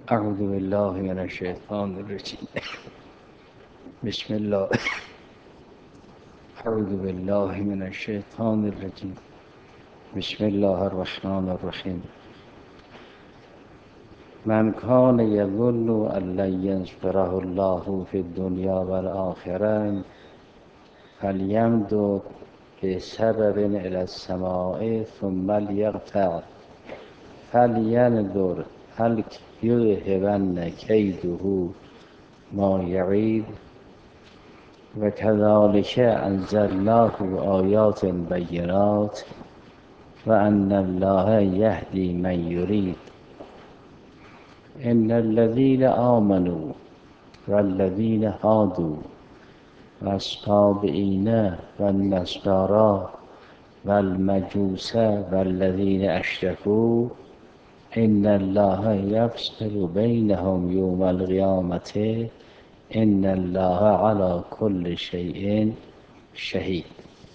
اعوذ بالله من الشیطان الرجیم. بسم الله. اعوذ بالله من الشیطان الرجیم. بسم الله الرحمن الرحیم. من کان یظن ان لن ینصره الله فی الدنیا والآخرة فلیمدد بسبب الی السماء ثم لیقطع فلینظر هل یذهبن کیده ما یعید و کذالک انزلناه آیات بینات و ان الله یهدی من یرید. ان الذین آمنوا والذین هادوا والصابئین والنصارى والمجوس والذین اشرکوا ان الله یفصل بینهم یوم القیامة ان الله علی کل شیء شهید.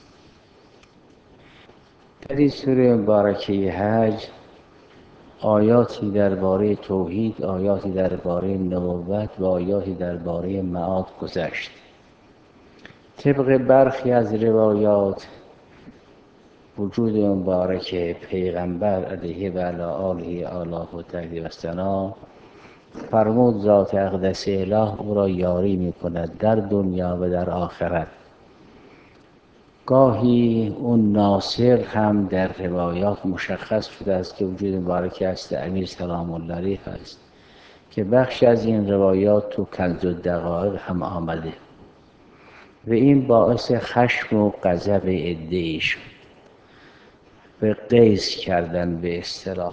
در این سوره مبارکه حج آیاتی درباره توحید، آیاتی درباره نبوت و آیاتی درباره معاد گذشت. طبق برخی از روایات وجود مبارک پیغمبر علیه و علی آله و تهدی و ثنا فرمود ذات اقدس اله او را یاری می کند در دنیا و در آخرت. گاهی اون ناصر هم در روایات مشخص شده است که وجود مبارک است امیر سلام الله علیه است که بخش از این روایات تو کنز الدقایق هم آمده و این باعث خشم و غضب عده‌ای شد و غیظ کردن به اصطلاح.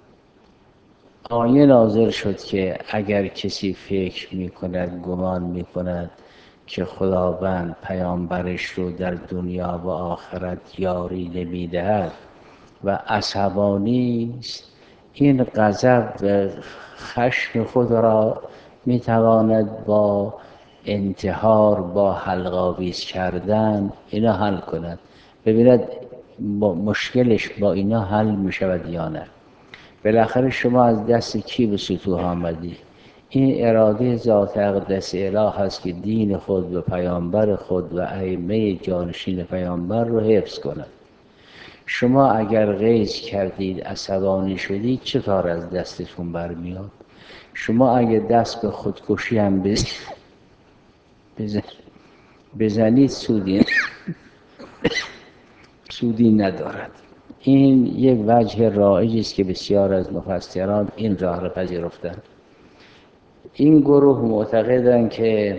آیه نازل شد که اگر کسی فکر می کند، گمان می کند که خداوند پیامبرش رو در دنیا و آخرت یاری نمی دهد و عصبانی است، این غضب و خشم خود را می تواند با انتحار، با حلق‌آویز کردن اینا حل کند. ببیند با مشکلش با اینا حل می شود یا نه. بالاخره شما از دست کی به سطوح آمدی؟ این اراده ذات اقدس اله هست که دین خود و پیامبر خود و ائمه جانشین پیامبر رو حفظ کند. شما اگر غیظ کردید، عصبانی شدید، چه کار از دستتون برمیاد؟ شما اگر دست به خودکشی هم بزنید سودی ندارد. این یک وجه رایجی است که بسیار از مفسران این راه را پذیرفتند. این گروه معتقدند که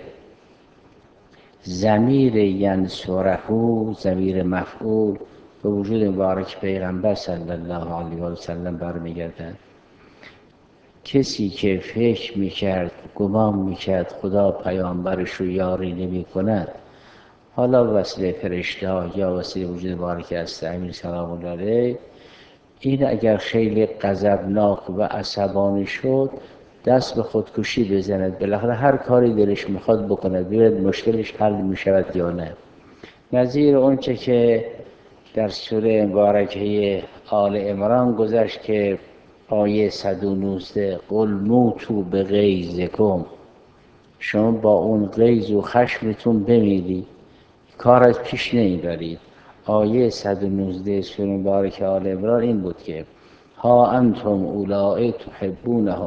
ضمیر ینصره، ضمیر مفعول به وجود مبارک پیغمبر صلی الله علیه و سلم برمیگردد. کسی که فکر میکرد، گمان میکرد خدا پیامبرش رو یاری نمی کند، حالا وسیله فرشته ها یا وسیله وجود مبارک است امیر سلام الله علیه، این اگر خیلی غضبناک و عصبانی شد دست به خودکشی بزند. بالاخره هر کاری دلش میخواد بکند، ببینید مشکلش حل میشود یا نه. نظیر اونچه که در سوره مبارکه آل عمران گذشت که آیه 119 قل موتوا بغیظکم، شما با اون غیظ و خشمتون بمیرید، کار از پیش نمیبرید. آیه 119 سوره مبارکه آل عمران این بود که ها انتم اولائی تحبونهم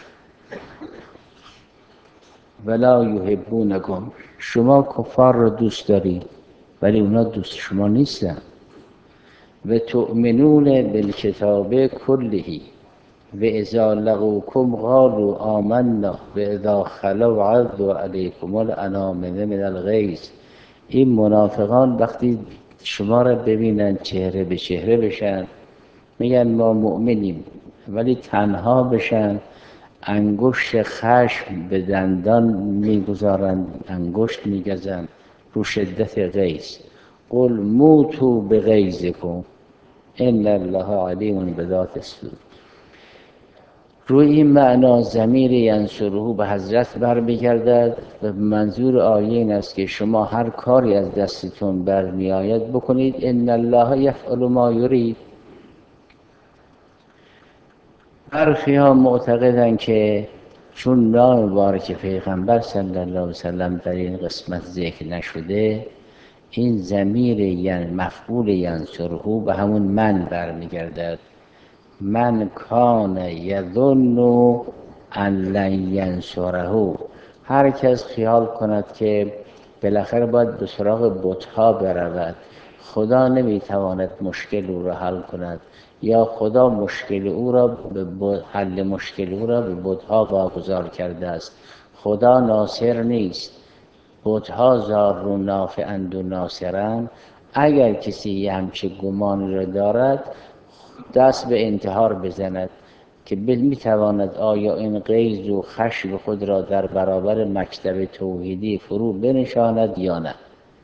ولا یحبونکم، شما کفار رو دوست دارید ولی اونا دوست شما نیستن. و تؤمنون بالکتاب کله و اذا لقوکم قالوا آمنا و اذا خلوا عضوا علیکم الانامل من الغیظ. این منافقان وقتی شما را ببینن چهره به چهره بشن میگن ما مؤمنیم، ولی تنها بشن انگشت خشم به دندان میگذارن، انگشت میگزن رو شدت غیظ. قل موتوا بغیظکم ان الله علیم بذات الصدور. روی این معنا ضمیر ینصره به حضرت برمیگردد و منظور آیه این است که شما هر کاری از دستتون برمیآید بکنید. ان الله یفعل ما یرید. برخی ها معتقدند که چون نام مبارک پیغمبر صلی الله علیه وسلم در این قسمت ذکر نشده، این ضمیر یعنی مفعول ینصره به همون من برمیگردد. من کان یظن ان لن ینصره، هر کس خیال کند که بالاخره باید به سراغ بت‌ها برود، خدا نمیتواند مشکل او را حل کند، یا خدا مشکل او را به حل مشکل او را به بت‌ها واگذار کرده است، خدا ناصر نیست، بت‌ها ضار نافعند و ناصرند. اگر کسی همچه گمان را دارد دست به انتحار بزند که میتواند آیا این غیظ و خشم خود را در برابر مکتب توحیدی فرو بنشاند یا نه.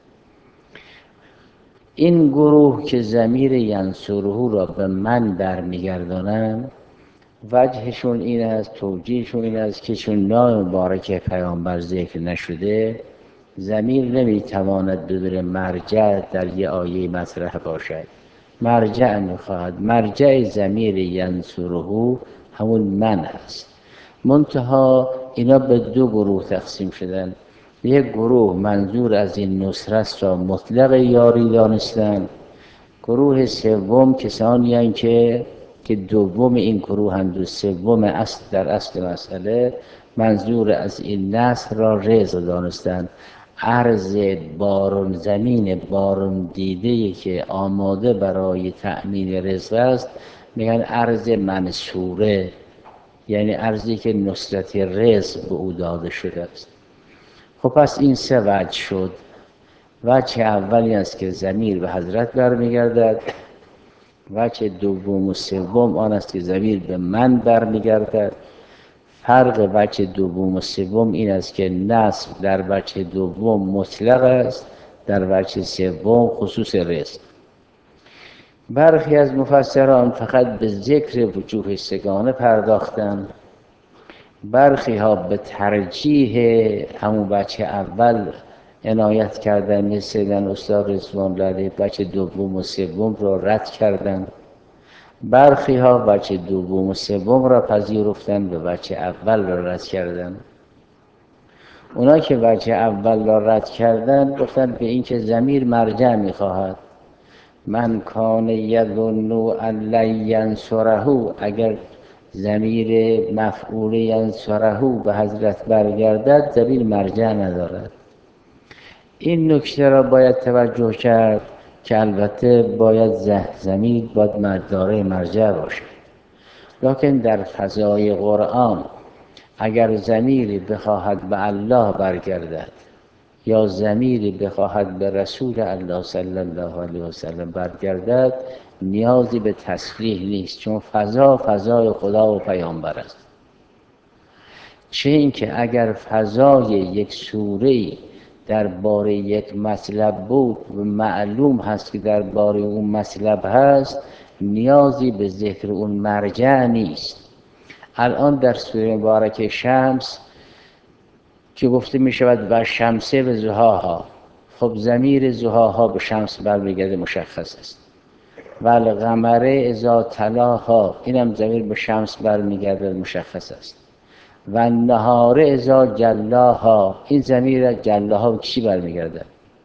این گروه که ضمیر ینصره را به من برمیگردانند، وجهشون این است، توجیهشون این است که چون نام مبارک پیامبر ذکر نشده، ضمیر نمیتواند بدون مرجع در یه آیه مطرح باشد. مرجع میخواهد، مرجع ضمیر ینصره همون من هست. منتها اینا به دو گروه تقسیم شدن. یک گروه منظور از این نصرت را مطلق یاری دانستند. گروه سوم کسانی هستند که دوم این گروه هم دو سوم اصل در اصل مسئله منظور از این نصر را رزق دانستند. ارض بارون، زمین بارون دیده‌ای که آماده برای تأمین رزق است میگن ارض منصوره، یعنی ارضی که نصرت رزق به او داده شده است. خب پس این سه وجه شد. وجه اولی است که ضمیر به حضرت برمیگردد، وجه دوم و سوم آن است که ضمیر به من برمیگردد. فرق وجه دوم و سوم این است که نصب در وجه دوم مطلق است، در وجه سوم خصوص رزق. برخی از مفسران فقط به ذکر وجوه سگانه پرداختند، برخی ها به ترجیح همون وجه اول عنایت کردن، مثل استاد رضوان الله وجه دوم و سوم را رد کردند. برخی ها وجه دوم و سوم را پذیرفتند، به وجه اول را رد کردند. اونا که وجه اول را رد کردند گفتند به این که ضمیر مرجع میخواهد. من کان یظن ان لن ینصره، اگر ضمیر مفعول ینصره به حضرت برگردد ضمیر مرجع ندارد. این نکته را باید توجه کرد که البته باید ضمیر باید دارای مرجع باشد، لکن در فضای قرآن اگر ضمیری بخواهد به الله برگردد یا ضمیری بخواهد به رسول الله صلی الله علیه وسلم برگردد نیازی به تصریح نیست، چون فضای خدا و پیامبر است. چه اینکه اگر فضای یک سوره‌ای درباره یک مطلب بود و معلوم هست که درباره اون مطلب هست، نیازی به ذکر اون مرجع نیست. الان در سوره مبارک شمس که گفته می شود و شمسه به ضحاها، خب ضمیر ضحاها به شمس برمیگرده، مشخص است. و القمر اذا تلاها، اینم ضمیر به شمس برمیگرده، مشخص است. و النهار اذا جلاها، این ضمیر جلاها به چی برمیگرده؟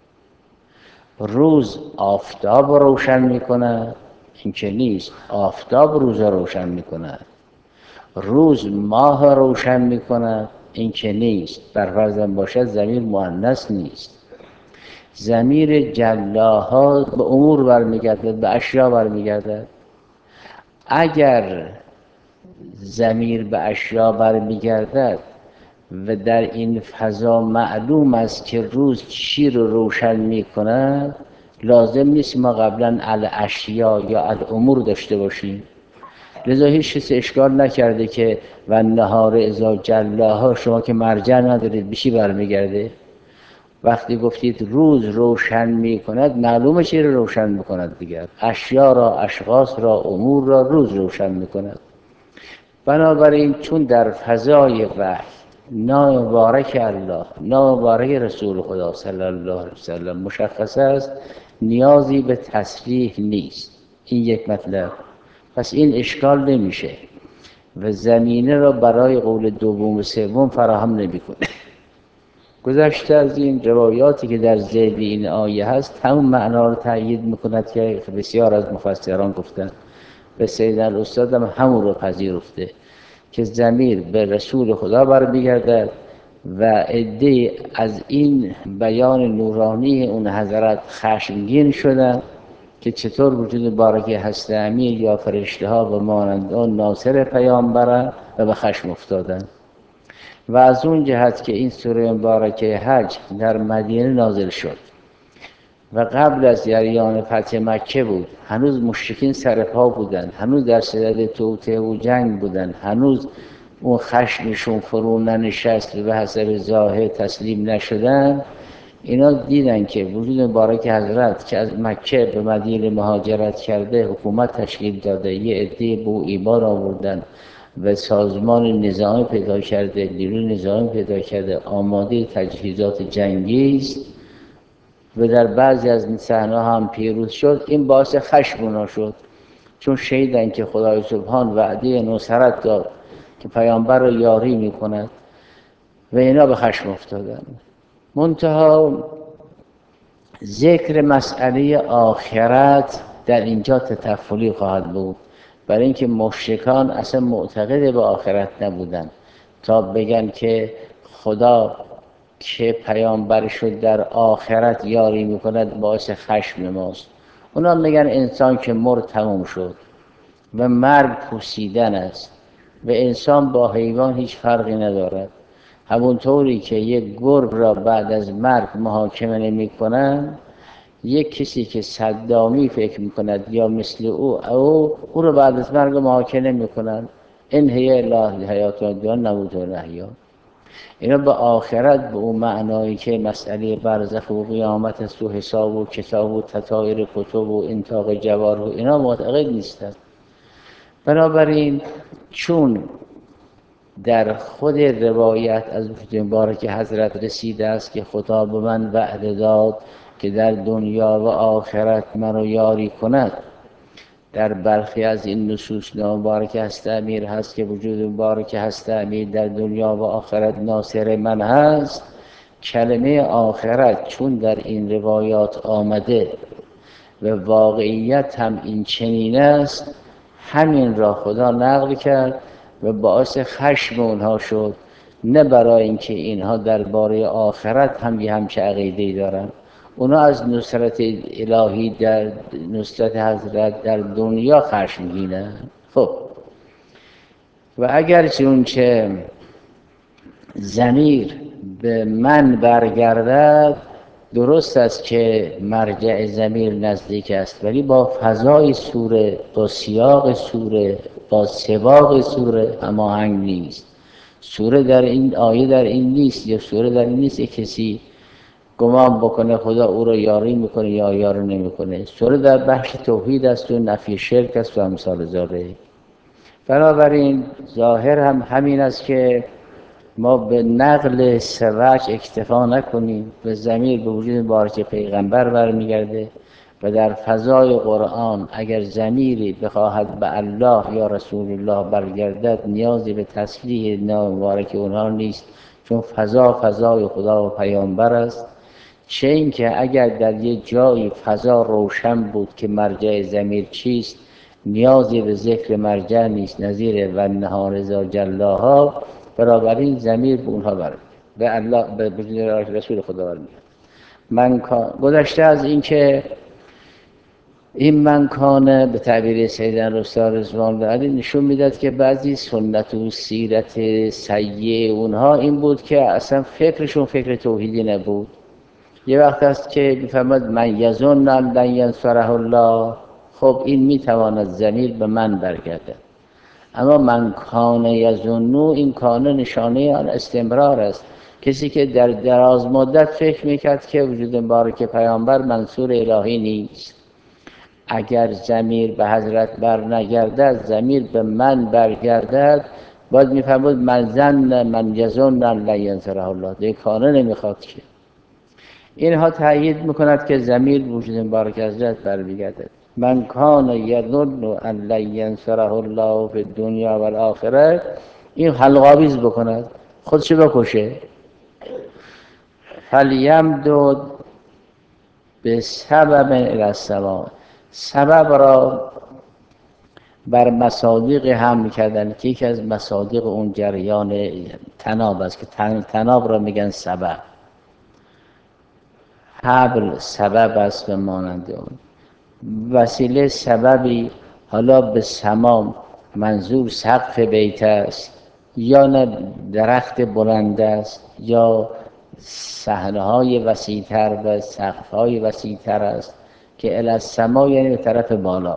روز آفتاب روشن میکنه؟ این که نیست. آفتاب روز روشن میکنه. روز ماه روشن میکنه؟ این که نیست. بر فرضم باشد ضمیر مؤنث نیست. ضمیر جلاها به امور برمیگرده، به اشیا برمیگرده. اگر ضمیر به اشیا برمیگردد و در این فضا معلوم است که روز چی رو روشن میکنه، لازم نیست ما قبلا الاشیا یا الامور داشته باشیم. لذا هیچ کسی اشکال نکرده که و النهار اذا جلاها شما که مرجع ندارید به چی برمیگرده؟ وقتی گفتید روز روشن میکند معلومه چی رو روشن میکند دیگر. اشیا را، اشخاص را، امور را روز روشن میکند. بنابراین چون در فضای وحی نام مبارک الله، نام مبارک رسول خدا صلی الله علیه وسلم مشخص است، نیازی به تصریح نیست. این یک مطلب. پس این اشکال نمیشه. و زمینه را برای قول دوم و سوم فراهم نمی‌کنه. گذشته از این روایاتی که در ذیل این آیه هست همون معنا رو تأیید می‌کند که بسیار از مفسران گفتند. به سید الاستاد هم همون رو پذیرفته که ضمیر به رسول خدا برمیگردد و عده‌ای از این بیان نورانی اون حضرت خشمگین شدند که چطور وجود بارکه هست امیر یا فرشته ها و مانند آن ناصر پیامبرند و به خشم افتادند. و از اون جهت که این سوره مبارکه حج در مدینه نازل شد و قبل از جریان فتح مکه بود، هنوز مشرکین سر پا بودند، هنوز در صدد توطئه و جنگ بودند، هنوز اون خشمشون فرو ننشست و به حسب ظاهر تسلیم نشدن. اینا دیدن که وجود مبارک حضرت که از مکه به مدینه مهاجرت کرده، حکومت تشکیل داده، یه عده به ایمان آوردن و سازمان نظامی پیدا کرده، نیروی نظامی پیدا کرده، آماده تجهیزات جنگی است و در بعضی از این صحنه‌ها هم پیروز شد. این باعث خشم اونا شد، چون شنیدن که خدای سبحان وعده نصرت داد که پیامبر را یاری می‌کند و اینا به خشم افتادن. منتها ذکر مسئله آخرت در اینجا تطفلی خواهد بود، برای اینکه مشرکان اصلا معتقد به آخرت نبودن تا بگن که خدا که پیامبر شد در آخرت یاری میکند باعث خشم ماست. اونا میگن انسان که مرد تموم شد و مرگ پوسیدن است و انسان با حیوان هیچ فرقی ندارد. همونطوری که یک گرگ را بعد از مرگ محاکمه نمی کنند، یک کسی که صدامی فکر می کند یا مثل او را بعد از مرگ محاکمه نمی کنند. ان هی الا الحیات الدنیا نموت و نحیا. اینا به آخرت به اون معنایی که مسئله برزخ و قیامت است و حساب و کتاب و تطایر کتب و انطاق جوار و اینا معتقد نیستند. بنابراین چون در خود روایت از وجود مبارک حضرت رسیده است که خدا به من وعده داد که در دنیا و آخرت منو یاری کند، در برخی از این نصوص مبارک هست امیر هست که وجود مبارک هست امیر در دنیا و آخرت ناصر من هست. کلمه آخرت چون در این روایات آمده و واقعیت هم این چنین است، همین را خدا نقل کرد و باعث خشم اونها شد، نه برای اینکه اینها درباره آخرت هم یه همچه عقیده‌ای دارن. اونا از نصرت الهی در نصرت حضرت در دنیا خشمگینن. خب و اگر چونچه ضمیر به من برگردد، درست است که مرجع ضمیر نزدیک است، ولی با فضای سوره، با سیاق سوره، با سباق سوره هماهنگ نیست. سوره در این آیه در این نیست، یا سوره در این نیست کسی گمان بکنه خدا او را یاری میکنه یا یاری نمیکنه. سوره در بخش توحید است و نفی شرک است و امثال ذالک. بنابراین ظاهر هم همین است که ما به نقل سوج اکتفا نکنیم و ضمیر به وجود مبارک پیغمبر برمیگرده و در فضای قرآن اگر ضمیری بخواهد به الله یا رسول الله برگردد، نیازی به تصریح نام مبارک اونها نیست، چون فضای خدا و پیامبر است. چه این که اگر در یک جایی فضا روشن بود که مرجع ضمیر چیست، نیازی به ذکر مرجع نیست، نظیر و نهار ذا جلاها. بنابراین ضمیر به اونها برمیگرده، به الله، به رسول خدا برمیگرده. گذشته از این که این منکانه به تعبیر سید الاستاد رضوان الله علیه نشون میداد که بعضی سنت و سیرت سیئ اونها این بود که اصلا فکرشون فکر توحیدی نبود. یه وقت هست که میفهمد من یظن ان لن ینصره الله، خب این میتواند ضمیر به من برگردد. اما من کان یظن، این کان نشانه آن استمرار است. کسی که در دراز مدت فکر میکرد که وجود مبارک پیامبر منصور الهی نیست، اگر ضمیر به حضرت بر نگردد، ضمیر به من برگردد، باید میفهمد من یظن ان لن ینصره الله، دیگه کانه نمیخواد که. اینها تأیید میکند که ضمیر وجود مبارک حضرت برمیگردد. من کان یظن ان لن ینصره الله فی الدنیا و الاخره، این حلقاویز بکند، خودشو بکشه. فلیمدد به سبب الی السما، سبب را بر مصادیق حمل کردن که یکی از مصادیق اون جریان تناب است که تناب را میگن سبب. حبل سبب است به مانند اون وسیله سببی. حالا به سما منظور سقف بیت است یا نه درخت بلند است یا صحنه‌های وسیع‌تر و سقف‌های وسیع‌تر است که الی السما یعنی به طرف بالا.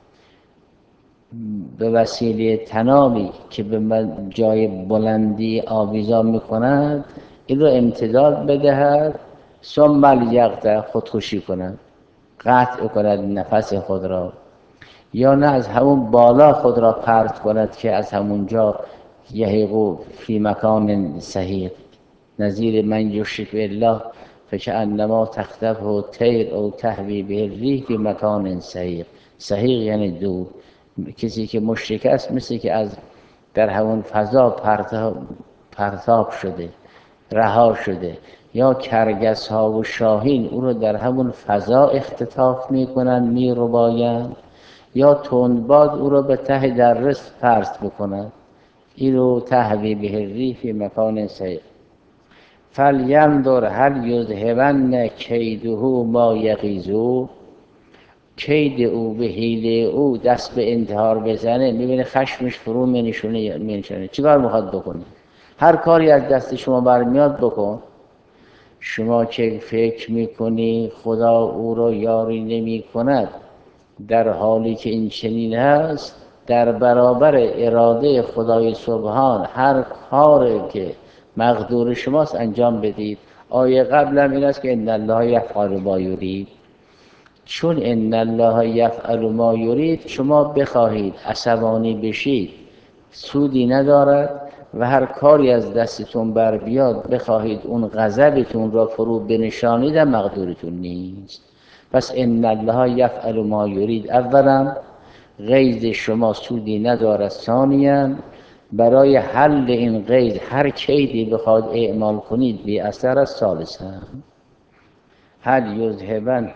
به وسیله تنابی که به جای بلندی آویزان می‌کند این رو امتداد بدهد، ثم لیقطع، خودکشی کند، قطع کند نفس خود را، یا نه از همون بالا خود را پرت کند که از همونجا یهیقو فی مکان صحیح، نظیر من یشرک بالله فکأنما تخطفه طیر او تهوی به الریح فی مکان صحیح. صحیح یعنی دور. کسی که مشرک است مثل که از در همون فضا پرتاب شده، رها شده. یا کرگس ها و شاهین او رو در همون فضا اختطاف میکنن، میربایند، یا تندباد او رو به ته دره پرت بکنند. این رو تهوی به الریح فی مکان صحیح. فلینظر هل یذهبن کیده ما یغیظ، کید او به حیله او دست به انتحار بزنه، میبینه خشمش فرو مینشونه. چیکار میخواد بکنه؟ هر کاری از دست شما برمیاد بکن. شما که فکر میکنی خدا او را یاری نمی کند، در حالی که این چنین هست، در برابر اراده خدای سبحان هر کاری که مقدور شماست انجام بدید. آیه قبلم این است که ان الله یفعل ما یرید. چون ان الله یفعل ما یرید، شما بخواهید عصبانی بشید سودی ندارد و هر کاری از دستتون بر بیاد بخواهید اون غضبتون را فرو بنشانید مقدورتون نیست. پس ان الله یفعل ما یرید، اولا غیظ شما سودی ندارد، ثانیا برای حل این غیظ هر کیدی بخواد اعمال کنید بی اثر است، ثالثا هل یذهبن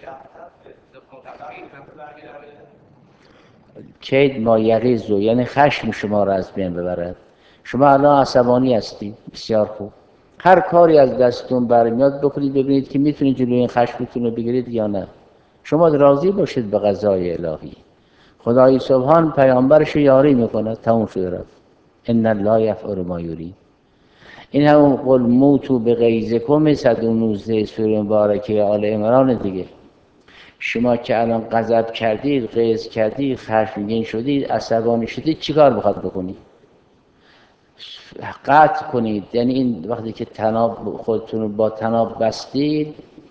کید ما یغیظ، یعنی خشم شما را از بین ببرد. شما الان عصبانی هستید، بسیار خوب، هر کاری از دستتون برمیاد بکنید ببینید که میتونید جلوی این خشمتون رو بگیرید یا نه. شما راضی باشید به قضای الهی. خدای سبحان پیامبرش رو یاری میکنه، تموم شده رفت. ان الله یفعل ما یرید. این همون قل موتوا بغیظکم 119 سوره مبارکه آل عمران دیگه. شما که الان غضب کردید، غیظ کردید، خشمگین شدید، عصبانی شدید، چیکار میخواد بکنید؟ قطع کنید. یعنی این وقتی که تناب خودتون رو با تناب بستید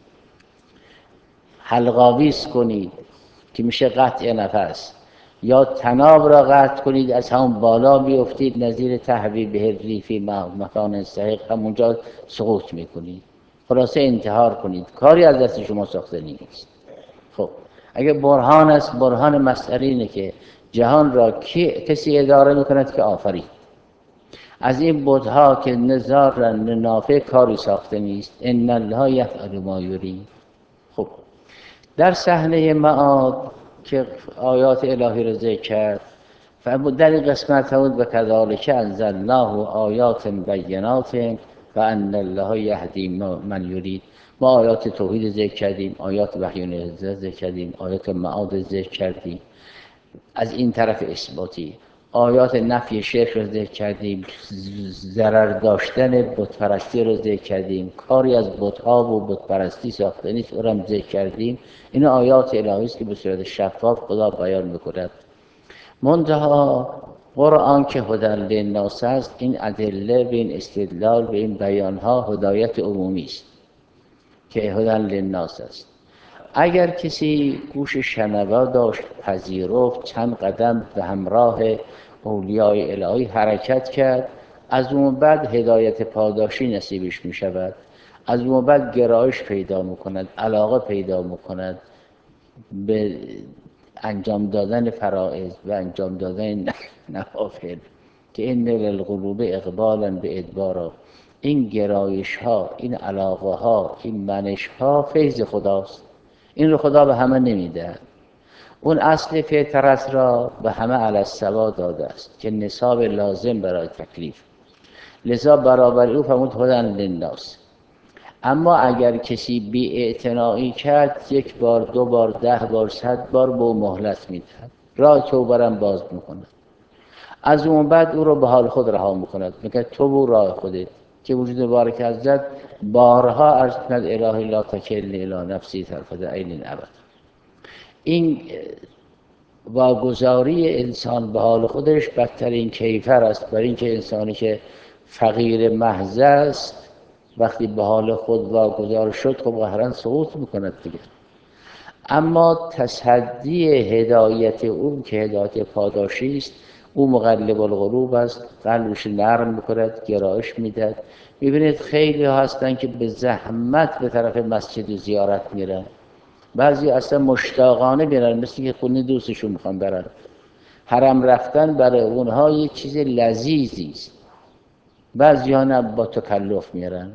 حلقاویز کنید که میشه قطع نفس، یا تناب را قطع کنید از همون بالا بیفتید نظیر تهوی به الریح فی مکان صحیح، همونجا سقوط میکنید. خلاصه انتحار کنید، کاری از دست شما ساخته نیست. خب اگه برهان است، برهان مسئله اینه که جهان را کسی اداره میکند که آفرید. از این بت‌ها که نزارن نافع کاری ساخته نیست. ان الله یفعل ما یرید. خب در صحنه معاد که آیات الهی را ذکر کرد، در این قسمت بود و کذالک انزلناه آیات بینات و ان الله یهدی من یرید. ما آیات توحید ذکر کردیم، آیات وحی نزول ذکر کردیم، آیات معاد ذکر کردیم از این طرف اثباتی، آیات نفی شرک رو ذکر کردیم، ضرر داشتن بت پرستی رو ذکر کردیم، کاری از بت‌ها و بت پرستی ساخته نیست او رو هم ذکر کردیم. این آیات الهی است که به صورت شفاف خدا بیان می‌کند. منتها قرآن که هدی للناس است، این ادله به این استدلال به این بیان‌ها هدایت عمومی است که هدی للناس است. اگر کسی گوش شنوا داشت، پذیرفت، چند قدم به همراه اولیاء الهی حرکت کرد، از اون بعد هدایت پاداشی نصیبش می شود. از اون بعد گرایش پیدا می کند، علاقه پیدا می کند به انجام دادن فرائض و انجام دادن نوافل که این للقلوب اقبالا به ادبارا، این گرایش ها، این علاقه ها، این منش ها فیض خداست. این رو خدا به همه نمیده. اون اصل فطرت را به همه علی السوا داده است که نصاب لازم برای تکلیف، لذا برابر او فرمود هدی للناس. اما اگر کسی بی‌اعتنایی کرد، یک بار، دو بار، 10 بار، 100 بار به او مهلت میدهد، راه توبه را باز میکند. از اون بعد او را به حال خود رها میکند، میگه تو برو راه خودت. که وجود مبارک حضرت بارها عرض کند الهی لا تکلنی الی نفسی طرفة عین ابدا. این واگذاری انسان به حال خودش بدترین کیفر است، برای اینکه انسانی که فقیر محض است وقتی به حال خود واگذار شد خب قهرا سقوط میکند دیگه. اما تصدی هدایت او که هدایت پاداشی است، او مقلب القلوب است، قلبش نرم میکند، گرایش میدهد. میبینید خیلی هستن که به زحمت به طرف مسجد زیارت میرن، بعضی اصلا مشتاقانه میرن، مثل که خونه دوستشون میخوان برن. حرم رفتن برای اونها یک چیز لذیذی است. بعضی ها نه، با تکلف میرن.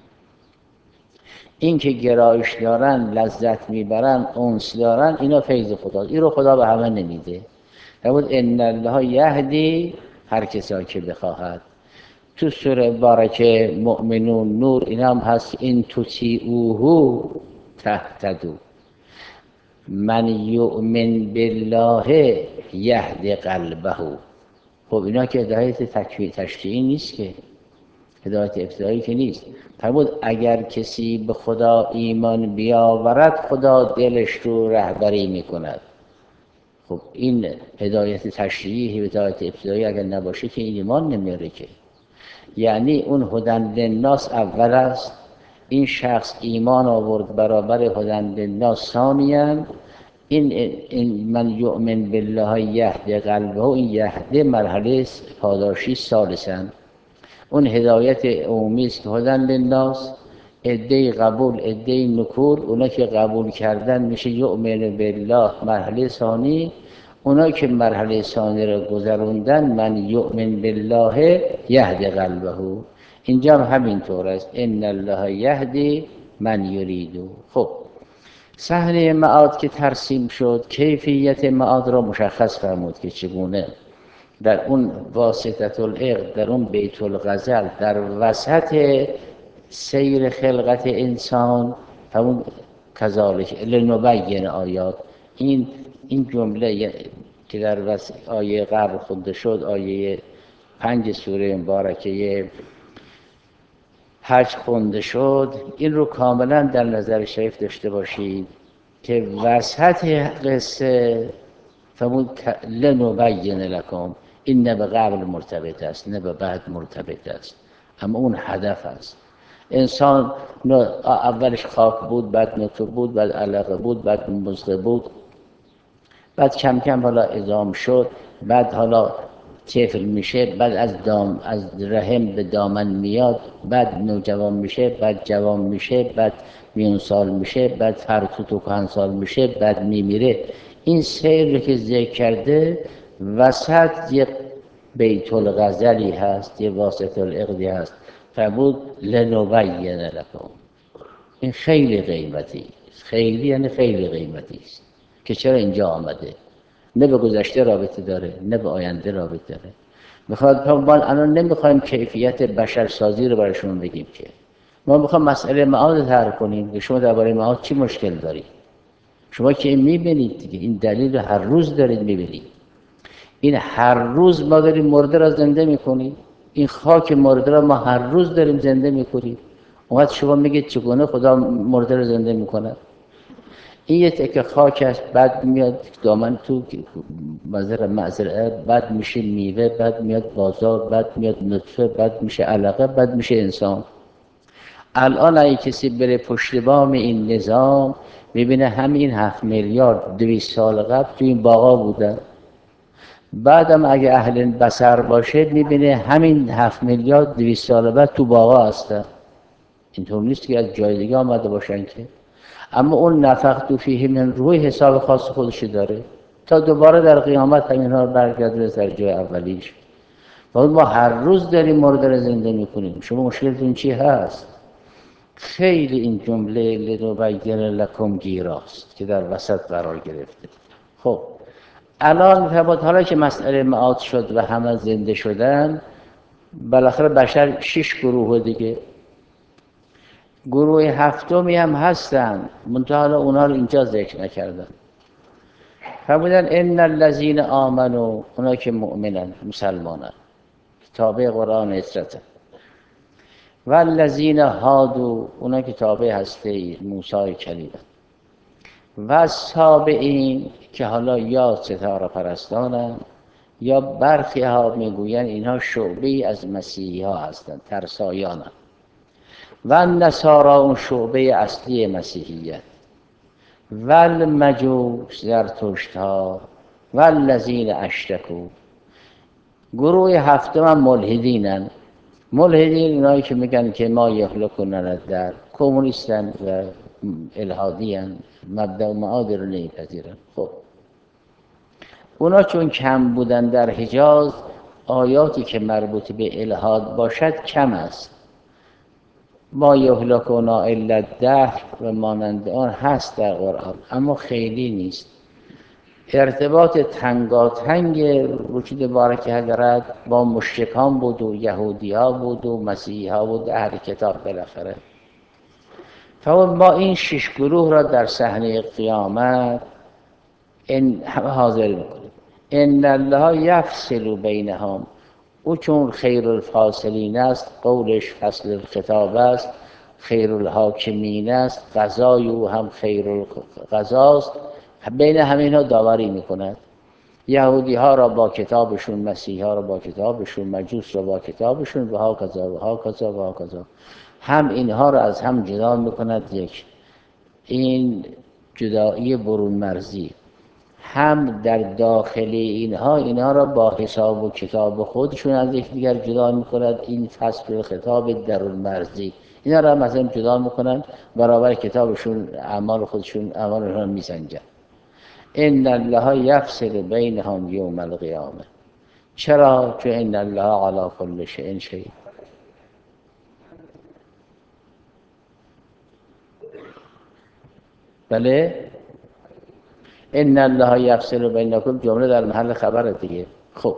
این که گرایش دارن، لذت میبرن، انس دارن، اینا فیض خداست. این رو خدا به همه نمیده. فرمود ان الله یهدی هر کسی که بخواهد. تو سوره بارکه مؤمنون نور این هم هست این تطیعوه تهتدوا. من یؤمن بالله یهدی قلبه. خب اینا که هدایت تشریعی نیست، که هدایت ابتدایی که نیست. فرمود اگر کسی به خدا ایمان بیاورد خدا دلش رو رهبری میکند. خب این هدایت تشریعی، هدایت ابتدایی اگر نباشه که این ایمان نمیاره که. یعنی اون هدی للناس اول است، این شخص ایمان آورد برابر هدی للناس ثانیاً. این من یؤمن بالله یهدی قلبه، این یهدی مرحله پاداشی ثالثاً. اون هدایت عمومی است که هدی للناس، عده قبول عده نکول. اونا که قبول کردن میشه یؤمن بالله مرحله ثانی. اونا که مرحله ثانی را گذروندن من یؤمن بالله یهدی قلبه. اینجا هم همینطور است ان الله یهدی من یریدو. خب صحنه معاد که ترسیم شد، کیفیت معاد را مشخص فرمود که چگونه در اون واسطه العقد، در اون بیت الغزل، در وسط سیر خلقت انسان، همون کذالک لنبین آیات. این جمله که در آیه قبل خونده شد، آیه 5 سوره مبارکه حج خونده شد، این رو کاملا در نظر شریف داشته باشید که وسط قصه فرمود لنبین لکم. این نه به قبل مرتبط است نه به بعد مرتبط است، اما اون هدف است. انسان اولش خاک بود، بعد نطفه بود، بعد علقه بود، بعد مضغه بود، بعد کم کم حالا عظام شد، بعد حالا طفل میشه، بعد از رحم به دامن میاد، بعد نوجوان میشه، بعد جوان میشه، بعد میون سال میشه، بعد فرتوت و کهن سال میشه، بعد میمیره. این سیر که ذکر کرده وسط یک بیت الغزلی هست، یک واسطه العقدی هست. فرمود لنبین لکم. این خیلی قیمتی، خیلی یعنی خیلی قیمتی است که چرا اینجا آمده. نه به گذشته رابطه داره نه به آینده رابطه داره. میخواد ما الان نمیخوایم کیفیت بشرسازی رو براشون بگیم، که ما میخوایم مسئله معاد طرح کنیم که شما درباره معاد چی مشکل دارید. شما که این میبینید دیگه، این دلیل هر روز دارید میبینید. این هر روز ما داریم مرده را زنده میکنیم، این خاک مرده را ما هر روز داریم زنده میکنیم. اونقدر شما میگید چگونه خدا مرده را زنده میکنه؟ این یه تکه خاک است، بعد میاد دامن تو مزرعه، بعد میشه میوه، بعد میاد بازار، بعد میاد نطفه، بعد میشه علقه، بعد میشه انسان. الان اگه کسی بره پشت بام این نظام میبینه همین 7 میلیارد 200 سال قبل تو این باغا بودن. بعدم اگه اهل بصر باشه میبینه همین 7 میلیارد 200 سال بعد تو باغا هستن. اینطور نیست که از جای دیگه آمده باشن که. اما اون نفخت فیه من روح حساب خاص خودش داره. تا دوباره در قیامت همینها برگرده در جای اولیش. و ما هر روز داریم مرده را زنده میکنیم. شما مشکلتون چی هست؟ خیلی این جمله لنبین لکم گیراست که در وسط قرار گرفته. خب الان حالا که مسئله معاد شد و همه زنده شدن، بالاخره بشر 6 گروه دیگه، گروه هفتمی هم هستن، منتها حالا اونا رو اینجا ذکر نکردن. فرمودن ان الذین آمنوا، اونا که مؤمنن، مسلمانن، تابع قرآن اطرتن، و الذین هادوا، اونا که تابع هسته موسی کلیمن، و سابعین که حالا یا ستاره پرستانن یا برخی ها میگوین اینها شعبه از مسیحی ها هستند، ترسایانن، و نصارا اون شعبه اصلی مسیحیت، و المجوس زرتشت ها، و الذین اشرکوا. گروه هفتم هم ملحدینن. ملحدین اینایی که میگن که ما یهلکون در کمونیستن و الحادیان، مبدأ و معاد رو نمیپذیرن. خب اونا چون کم بودن در حجاز، آیاتی که مربوط به الحاد باشد کم است. ما یهلکون الا الدهر و مانند آن هست در قرآن، اما خیلی نیست. ارتباط تنگاتنگ وجود بارک حضرت با مشرکان بود و یهودی ها بود و مسیحی ها بود، اهل کتاب بالاخره. ما این 6 گروه را در صحنه قیامت حاضر میکنیم. ان الله یفصل بینهم، او چون خیر الفاصلین است، قولش فصل الخطاب است، خیر الحاکمین است، قضای او هم خیر القضاست، بین همینها داوری میکند. یهودی ها را با کتابشون، مسیحی ها را با کتابشون، مجوس را با کتابشون، و ها کذا و ها کذا و ها کذا. هم اینها را از هم جدا میکند. یک، این جدایی برون مرزی، هم در داخل اینها را با حساب و کتاب خودشون از یکدیگر جدا میکند. این فصل خطاب درون مرزی، اینا را هم از هم جدا میکنند، برابر کتابشون اعمال خودشون اعمالشون میسنجند. ان الله یفصل بینهم یوم القیامه. چرا؟ چون ان الله علی کل شیء شهید. بله، ان الله یفصل بینکم جمله در محل خبر دیگه. خب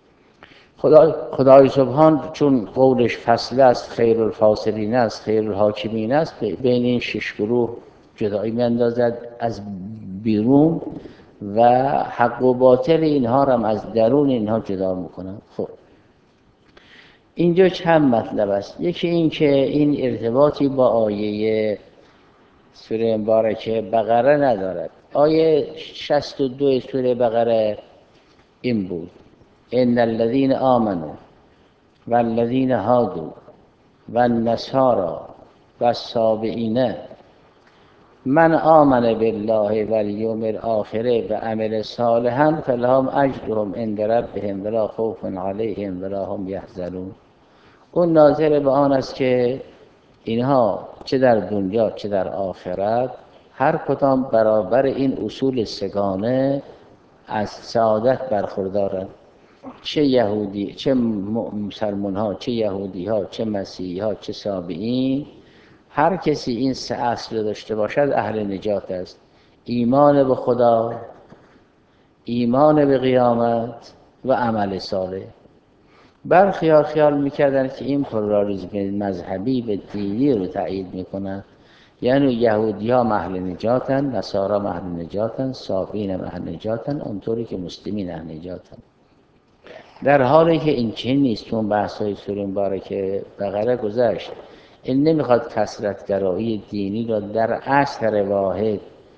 خدای سبحان چون قولش فصل است، خیر الفاصلین است، خیر الحاکمین است، بین این 6 گروه جدایی میاندازد از بیرون و حق و باطل اینها را هم از درون اینها جدا میکنند. خب اینجا چند مطلب است. یکی این که این ارتباطی با آیه سوره مبارکه بقره ندارد. آیه 62 سوره بقره این بود: ان الذین آمنوا و الذین هادوا و النصارى و السابئین من آمن بالله و الیوم الاخر و عمل صالحا فلهم اجرهم عند ربهم ولا خوف علیهم ولا هم یحزنون. اون ناظر به آن است که اینها چه در دنیا چه در آخرت هر کدام برابر این اصول سگانه از سعادت برخوردارند. چه یهودی، چه مسلمان ها، چه یهودی ها، چه مسیحی ها، چه سابئین، هر کسی این 3 اصل داشته باشد اهل نجات است: ایمان به خدا، ایمان به قیامت و عمل صالح. برخی ها خیال میکردن که این پلورالیسم مذهبی به دینی رو تایید میکنن، یعنی یهودی ها اهل نجاتن، نصارا اهل نجاتن، سابئین اهل نجاتن، اونطوری که مسلمین اهل نجاتن. در حالی که این چنین نیست. چون بحث‌های سوره مبارکه بقره گذشت. این نمیخواد کثرت‌گرایی دینی را در اصل واحد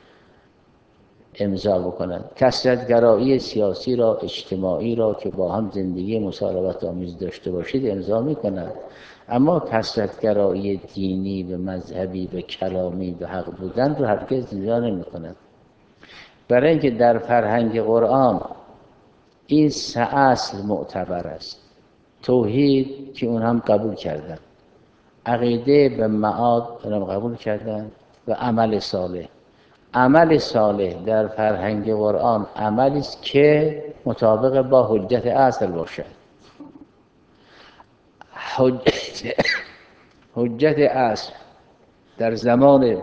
امضا بکنند. کثرت‌گرایی سیاسی را، اجتماعی را که با هم زندگی مسالمت آمیز داشته باشید امضا میکنند، اما کثرت‌گرایی دینی و مذهبی و کلامی و حق بودن رو هرگز امضا نمیکنند. برای اینکه در فرهنگ قرآن این 3 اصل معتبر است: توحید که اون هم قبول کردن، عقیده به معاد اونم قبول کردن، و عمل صالح. عمل صالح در فرهنگ قرآن عملی است که مطابق با حجت اصل باشد. حجت اصل در زمان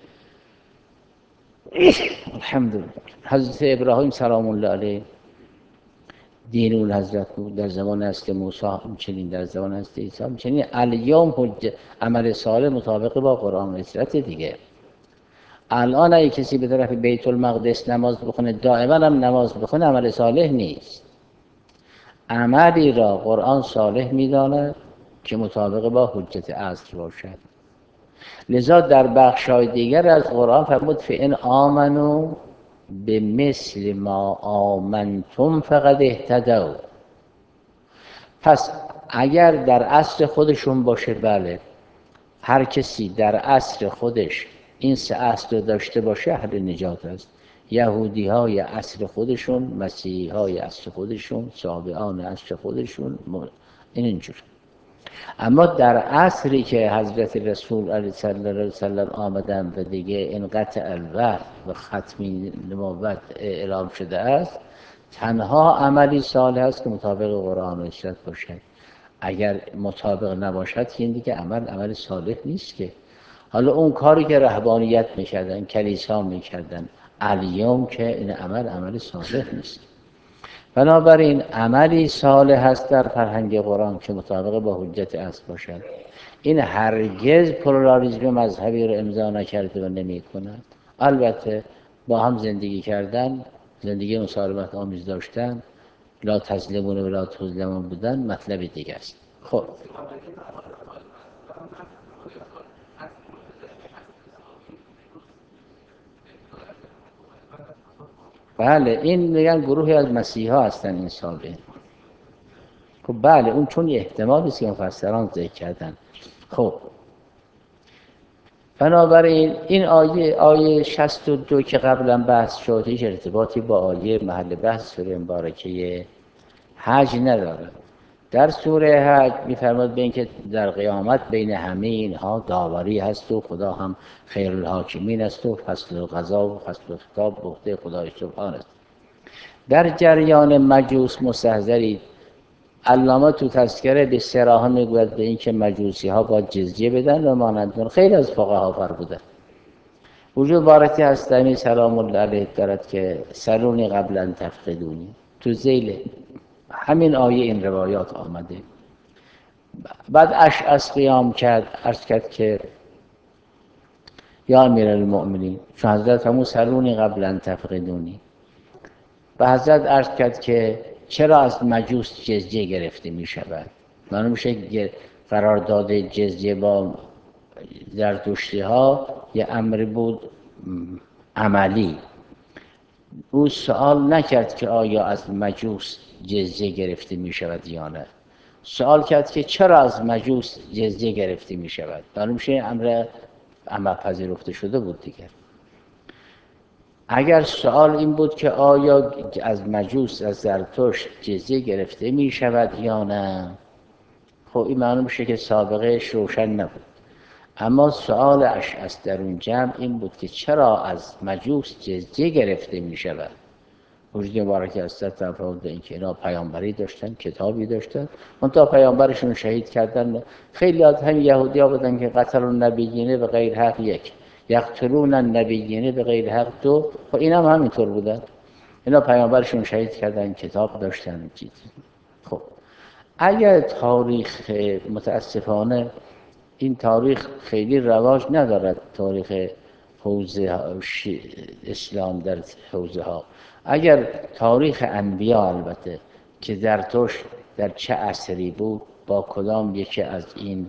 الحمدلله حضرت ابراهیم سلام الله علیه دین الحضرت بود، در زمان حضرت موسی همچنین، در زمان حضرت عیسی همچنین. الیوم عمل صالح مطابق با قرآن و اطاعت دیگه. الان اگه کسی به طرف بیت المقدس نماز بخونه، دائما هم نماز بخونه، عمل صالح نیست. عملی را قرآن صالح می‌داند که مطابق با حجت اصل باشد. لذا در بخش‌های دیگر از قرآن فرمود فإن آمنوا بمثل ما آمنتم فقد اهتدوا. پس اگر در عصر خودشون باشه، بله، هر کسی در عصر خودش این سه اصل رو داشته باشه اهل نجات است. یهودی های عصر خودشون، مسیحی های عصر خودشون، صابئان عصر خودشون، این اینجور. اما در عصری که حضرت رسول علیه السلام آمدن و دیگه انقطع الوحی و ختمی نبوت اعلام شده است، تنها عملی صالح است که مطابق قرآن و اطاعت باشد. اگر مطابق نباشد که این دیگه عمل صالح نیست که. حالا اون کاری که رهبانیت میکردن، کلیسا میکردن، الیوم که این عمل صالح نیست. بنابراین عملی صالح هست در فرهنگ قرآن که مطابق با حجت اصل باشد. این هرگز پلورالیسم مذهبی رو امضا نکرده و نمی کند. البته با هم زندگی کردن، زندگی مسالمت آمیز داشتن، لا تظلمون و لا تظلمون بودن مطلب دیگه است. خب بله، این میگن گروهی از مسیحا هستن این ساله. خب بله، اون چون احتمالی است که مفسران ذکر کردن. خب بنابراین این آیه 62 که قبلا بحث شد هیچ ارتباطی با آیه محل بحث سوره مبارکه حج نداره. در سوره حج می‌فرماد به اینکه در قیامت بین همه اینها داوری هست و خدا هم خیرالحاکمین است و فصل القضا و فصل الخطاب به عهده خدای سبحان است. در جریان مجوس مستحضرید. علامه تو تذکره به صراحه میگوید به اینکه مجوسی ها باید جزیه بدن و مانند خیلی از فقها بر بوده. وجود بارتی هستمی سلام الله علیه دارد که سلونی قبلا تفقدونی، تو ذیل همین آیه این روایات آمده. بعد اشعث قیام کرد، عرض کرد که یا امیرالمؤمنین، چون حضرت همون سلونی قبلا تفقدونی. و حضرت عرض کرد که چرا از مجوس جزیه گرفته می شود؟ معلوم میشه قرارداد جزیه با زرتشتی ها یه امر بود عملی. او سوال نکرد که آیا از مجوس جزیه گرفته می شود یا نه. سوال کرد که چرا از مجوس جزیه گرفته می شود؟ معلوم میشه امر عمل پذیرفته شده بود دیگر. اگر سوال این بود که آیا از مجوس، از زرتشت جزیه گرفته می شود یا نه، خب این معلوم میشه که سابقهش روشن نبود. اما سوال اشعث در اون جمع این بود که چرا از مجوس جزیه گرفته می شود؟ وجود مبارک هستت تفاوت این که اینا پیامبری داشتن، کتابی داشتن، منتها پیامبرشون شهید کردن. خیلی از هم یهودی ها بودن که قتل النبیین به غیر حق یک، یقتلون النبیین به غیر حق دو. خب این هم همینطور بودن، اینا پیامبرشون شهید کردن، کتاب داشتن چیز. خب اگر تاریخ، متاسفانه این تاریخ خیلی رواج ندارد، تاریخ حوزه اسلام در حوزه ها. اگر تاریخ انبیا البته که زرتشت در چه عصری بود، با کدام یکی از این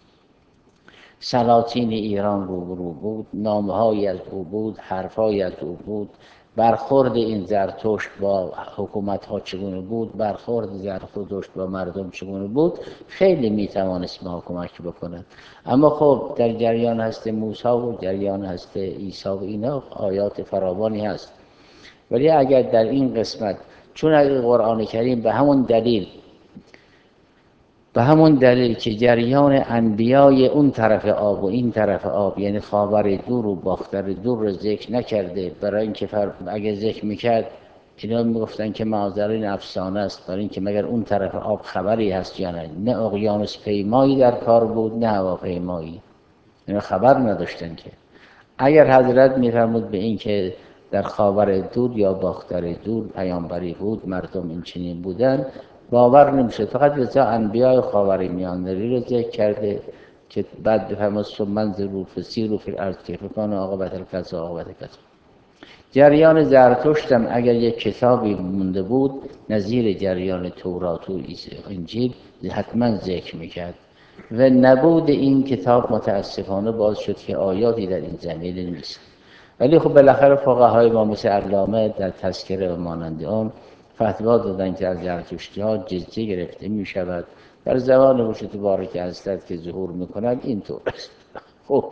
سلاطین ایران روبرو بود، نامه‌هایی از او بود، حرف‌هایی از او بود، برخورد این زرتشت با حکومت‌ها چگونه بود، برخورد زرتشت با مردم چگونه بود، خیلی میتوانست ما کمک بکنه. اما خب در جریان هست موسی و جریان هست عیسی و اینا آیات فراوانی هست. ولی اگر در این قسمت، چون اگر قرآن کریم به همون دلیل به همون دلیل که جریان انبیای اون طرف آب و این طرف آب، یعنی خاور دور و باختر دور رو ذکر نکرده، برای اینکه اگه ذکر میکرد اینا میگفتن که معاذالله این افسانه است، برای اینکه مگر اون طرف آب خبری هست یا نه. نه اقیانوس پیمایی در کار بود نه هواپیمایی، اینا خبر نداشتن که. اگر حضرت میفرمود به این که در خاور دور یا باختر دور پیامبری بود، مردم این چنین بودن، باور نمیشه. فقط رضا انبیاء خاور میانه رو ذکر کرده که بعد بفرمود ثم انظروا فسیروا فی الارض کیف کان عاقبة الکذا عاقبة کذا. جریان زرتشت هم اگر یک کتابی مونده بود نظیر جریان تورات و انجیل حتما ذکر میکرد و نبود این کتاب متاسفانه باعث شد که آیاتی در این زمینه نیست. ولی خب بالاخره فقهای ما مثل علامه در تذکره و مانند آن فتوا دادن که از زرتشتی ها جزیه گرفته می شود در زمان وجود بارک حضرت که ظهور میکنند. اینطور است. خب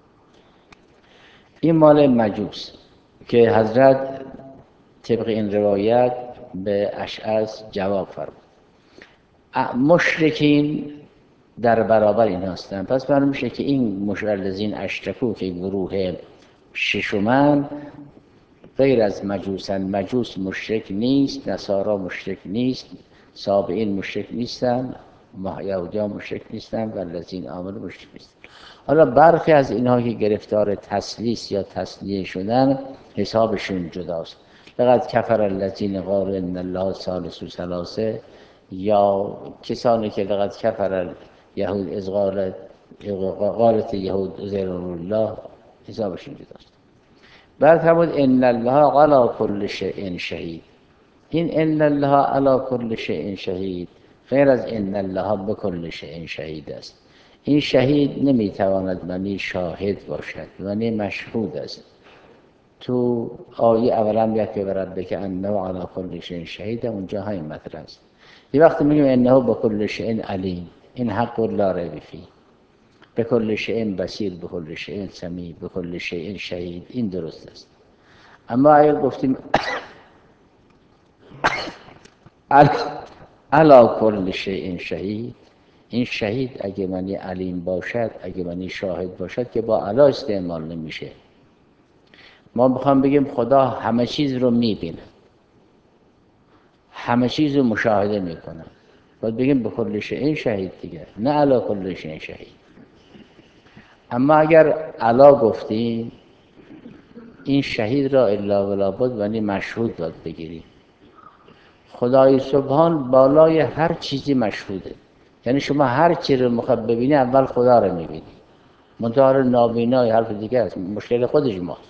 این مال مجوس که حضرت طبق این روایت به اشعث جواب فرمود. مشرکین در برابر این هستند. پس معلوم میشه که این مشرلزین اشتکو که گروه ششمن غیر از مجوسن. مجوس مشرک نیست، نصارا مشرک نیست، سابعین مشرک نیستن، یهودیان مشرک نیستن و الذین آمنوا مشرک نیستن. حالا برخی از اینها که گرفتار تسلیس یا تسلیه شدن حسابشون جداست. لقد کفر الذین قالوا ان الله ثالث ثلاثه، یا کسانی که لقد کفر یهود از قالت یهود عزیر الله، حسابشون جداست. بعد فرمود ان الله علی کل شیء شهید. این ان الله علی کل شیء شهید غیر از ان الله بکل شیء شهید است. این شهید نمیتواند معنی شاهد باشد، معنی مشهود است. تو آیه اولا میاد که برد که انه علی کل شیء شهید، اونجا همین مطلب است. یه وقتی میگیم انه بکل شیء علیم، این حق لا ریب فیه، بکل شیء بصیر، بکل شیء سمیع، بکل شیء شهید، این درست است. اما اگر گفتیم علی کل شیء شهید، این شهید اگه معنی علیم باشد، اگه معنی شاهد باشد که با علی استعمال نمیشه. ما میخوام بگیم خدا همه چیز رو میبینه، همه چیز رو مشاهده میکنه، باید بگیم به کل شیء شهید دیگه، نه علی کل شیء شهید. اما اگر علی گفتیم این شهید را الا ولا بد یعنی مشهود باید بگیریم. خدای سبحان بالای هر چیزی مشهوده، یعنی شما هر چی رو میخواد ببینی اول خدا رو میبینی. منتهی نابینای حرف دیگه است، مشکل خودش ماست.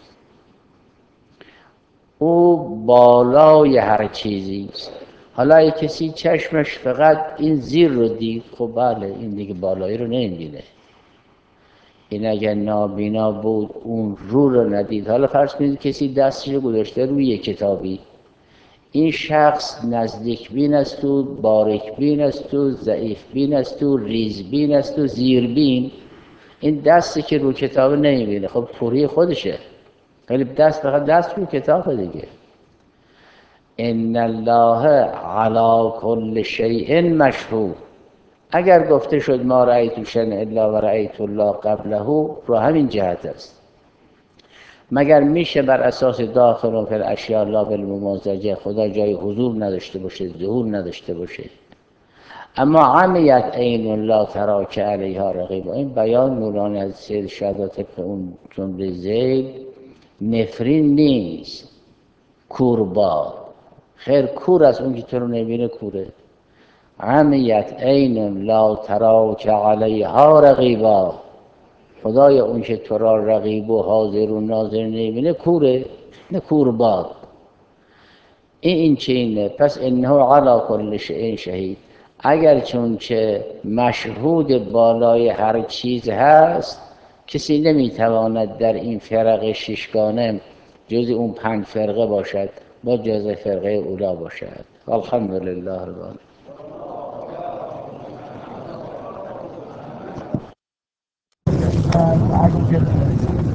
او بالای هر چیزی است. حالا اگه کسی چشمش فقط این زیر رو دید، خب بله این دیگه بالایی رو نمیبینه. این اگر نابینا بود اون رو ندید. حالا فرض کنید کسی دستش رو گذاشته روی یک کتابی، این شخص نزدیک بین است و باریک بین است و ضعیف بین است و ریز بین است و زیر بین. این دستی که رو کتاب نمیبینه، خب پوری خودشه، ولی دست فقط دست رو کتاب دیگه. ان الله علی کل شیء مشهود. اگر گفته شد ما رأیت شیئا الا و رأیت الله قبله، رو همین جهت است. مگر میشه بر اساس داخل و فی الاشیاء لا بالممازجه خدا جای حضور نداشته باشه، ظهور نداشته باشه؟ اما عمیت عین لا تری که علیها رقیب. این بیان مولانا از سید شهادت که اون جمله زید نفرین نیست، کوربا خیر کور است، اون که تو رو نبینه کوره. عمیت عین لا تری که علیها رقیبا، خدای اون که تو را رقیب و حاضر و ناظر نمیبینه کوره، نه کورباد. این چینه. پس انه علی کل شیء شهید، اگر چون که مشهود بالای هر چیز هست، کسی نمیتواند در این فرق ششگانه جز اون 5 فرقه باشد، با جز فرقه اولا باشد. الحمدلله رب العالمین.